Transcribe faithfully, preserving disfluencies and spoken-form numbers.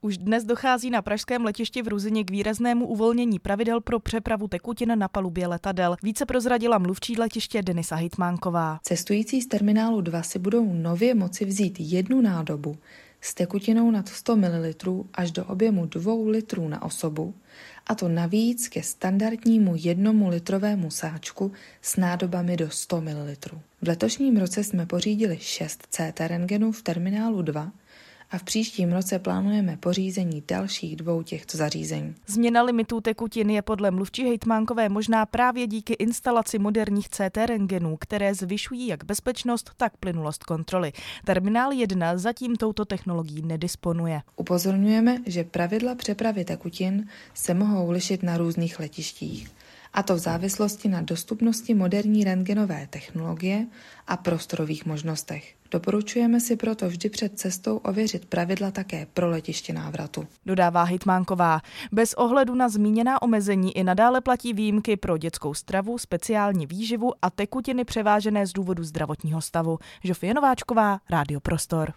Už dnes dochází na pražském letišti v Ruzyni k výraznému uvolnění pravidel pro přepravu tekutin na palubě letadel. Více prozradila mluvčí letiště Denisa Hejtmánková. Cestující z terminálu dva si budou nově moci vzít jednu nádobu s tekutinou nad sto mililitrů až do objemu dvou litrů na osobu, a to navíc ke standardnímu jednomu litrovému sáčku s nádobami do sto mililitrů. V letošním roce jsme pořídili šest C T rentgenů v terminálu dva a v příštím roce plánujeme pořízení dalších dvou těchto zařízení. Změna limitů tekutin je podle mluvčí Hejtmánkové možná právě díky instalaci moderních C T rentgenů, které zvyšují jak bezpečnost, tak plynulost kontroly. Terminál jedna zatím touto technologií nedisponuje. Upozorňujeme, že pravidla přepravy tekutin se mohou lišit na různých letištích, a to v závislosti na dostupnosti moderní rentgenové technologie a prostorových možnostech. Doporučujeme si proto vždy před cestou ověřit pravidla také pro letiště návratu. Dodává Hejtmánková. Bez ohledu na zmíněná omezení i nadále platí výjimky pro dětskou stravu, speciální výživu a tekutiny převážené z důvodu zdravotního stavu. Žofie Nováčková, Rádio Prostor.